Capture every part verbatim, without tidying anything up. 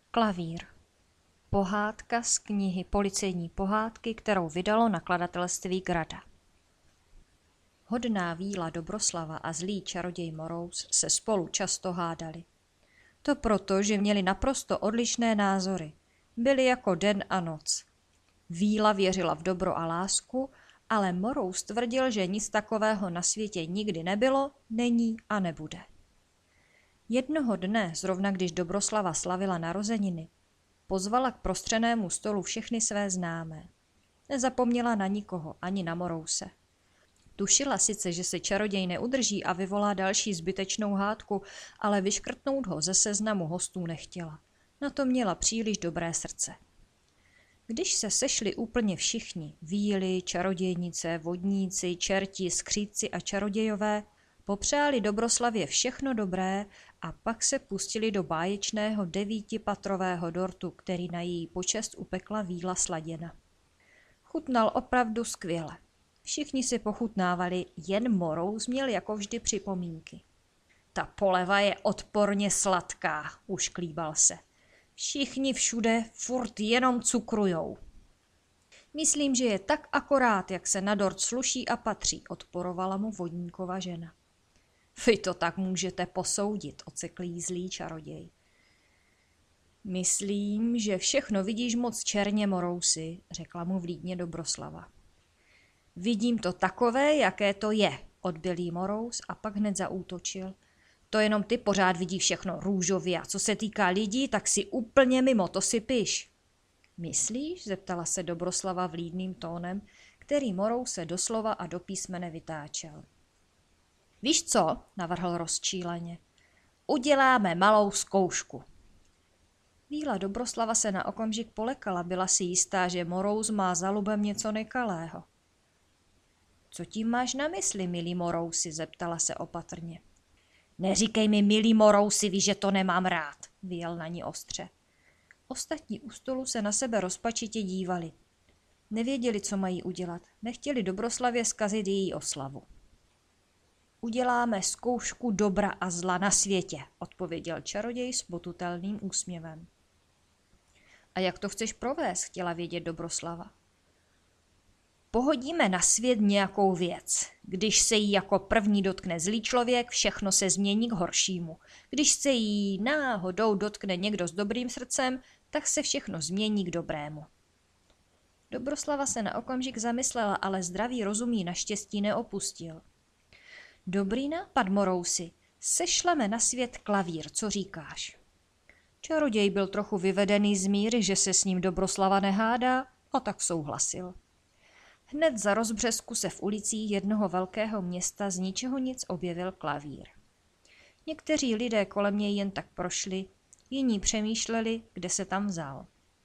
Klavír. Pohádka z knihy Policejní pohádky, kterou vydalo nakladatelství Grada. Hodná víla Dobroslava a zlý čaroděj Morous se spolu často hádali. To proto, že měli naprosto odlišné názory. Byli jako den a noc. Víla věřila v dobro a lásku, ale Morous tvrdil, že nic takového na světě nikdy nebylo, není a nebude. Jednoho dne, zrovna když Dobroslava slavila narozeniny, pozvala k prostřenému stolu všechny své známé. Nezapomněla na nikoho, ani na Morouse. Tušila sice, že se čaroděj neudrží a vyvolá další zbytečnou hádku, ale vyškrtnout ho ze seznamu hostů nechtěla. Na to měla příliš dobré srdce. Když se sešli úplně všichni, víly, čarodějnice, vodníci, čerti, skřídci a čarodějové, popřáli Dobroslavě všechno dobré a pak se pustili do báječného devítipatrového dortu, který na její počest upekla víla Sladěna. Chutnal opravdu skvěle. Všichni si pochutnávali, jen Morous měl jako vždy připomínky. Ta poleva je odporně sladká, ušklíbal se. Všichni všude furt jenom cukrujou. Myslím, že je tak akorát, jak se na dort sluší a patří, odporovala mu vodníkova žena. Vy to tak můžete posoudit, ocekl jí zlý čaroděj. Myslím, že všechno vidíš moc černě, Morousi, řekla mu vlídně Dobroslava. Vidím to takové, jaké to je, odbyl jí Morous a pak hned zaútočil. To jenom ty pořád vidí všechno růžově a co se týká lidí, tak si úplně mimo, to si piš. Myslíš? Zeptala se Dobroslava vlídným tónem, který Morouse doslova a do písmene vytáčel. Víš co? Navrhl rozčíleně. Uděláme malou zkoušku. Víla Dobroslava se na okamžik polekala, byla si jistá, že Morous má za lubem něco nekalého. Co tím máš na mysli, milý Morousi? Zeptala se opatrně. Neříkej mi, milý Morousi, víš, že to nemám rád, vyjel na ní ostře. Ostatní u stolu se na sebe rozpačitě dívali. Nevěděli, co mají udělat, nechtěli Dobroslavě zkazit její oslavu. Uděláme zkoušku dobra a zla na světě, odpověděl čaroděj s potutelným úsměvem. A jak to chceš provést, chtěla vědět Dobroslava. Pohodíme na svět nějakou věc. Když se jí jako první dotkne zlý člověk, všechno se změní k horšímu. Když se jí náhodou dotkne někdo s dobrým srdcem, tak se všechno změní k dobrému. Dobroslava se na okamžik zamyslela, ale zdravý rozum jí naštěstí neopustil. Dobrý nápad, Morousi, sešleme na svět klavír, co říkáš? Čaroděj byl trochu vyvedený z míry, že se s ním Dobroslava nehádá, a tak souhlasil. Hned za rozbřesku se v ulicích jednoho velkého města z ničeho nic objevil klavír. Někteří lidé kolem něj jen tak prošli, jiní přemýšleli, kde se tam vzal.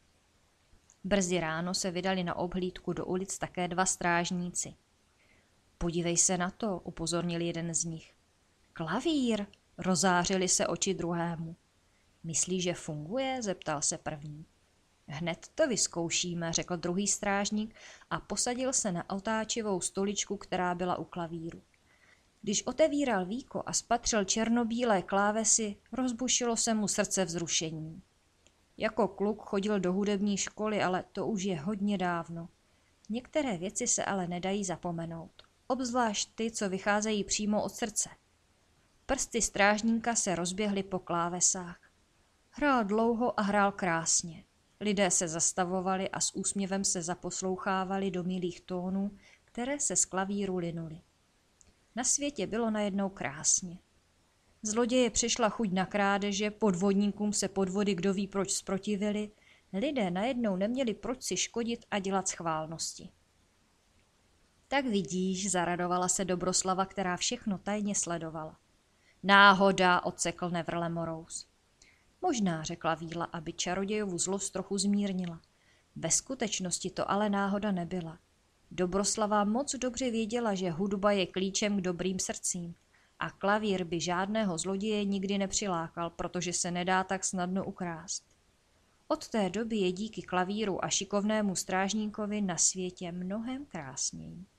Brzy ráno se vydali na obhlídku do ulic také dva strážníci. Podívej se na to, upozornil jeden z nich. Klavír, rozářily se oči druhému. Myslíš, že funguje? Zeptal se první. Hned to vyzkoušíme, řekl druhý strážník a posadil se na otáčivou stoličku, která byla u klavíru. Když otevíral víko a spatřil černobílé klávesy, rozbušilo se mu srdce vzrušení. Jako kluk chodil do hudební školy, ale to už je hodně dávno. Některé věci se ale nedají zapomenout, obzvlášť ty, co vycházejí přímo od srdce. Prsty strážníka se rozběhly po klávesách. Hrál dlouho a hrál krásně. Lidé se zastavovali a s úsměvem se zaposlouchávali do milých tónů, které se z klavíru linuly. Na světě bylo najednou krásně. Zloděje přišla chuť na krádeže, podvodníkům se podvody kdo ví proč zprotivili, lidé najednou neměli proč si škodit a dělat schválnosti. Tak vidíš, zaradovala se Dobroslava, která všechno tajně sledovala. Náhoda, odsekl nevrle Morous. Možná, řekla víla, aby čarodějovu zlost trochu zmírnila. Ve skutečnosti to ale náhoda nebyla. Dobroslava moc dobře věděla, že hudba je klíčem k dobrým srdcím a klavír by žádného zloděje nikdy nepřilákal, protože se nedá tak snadno ukrást. Od té doby je díky klavíru a šikovnému strážníkovi na světě mnohem krásněji.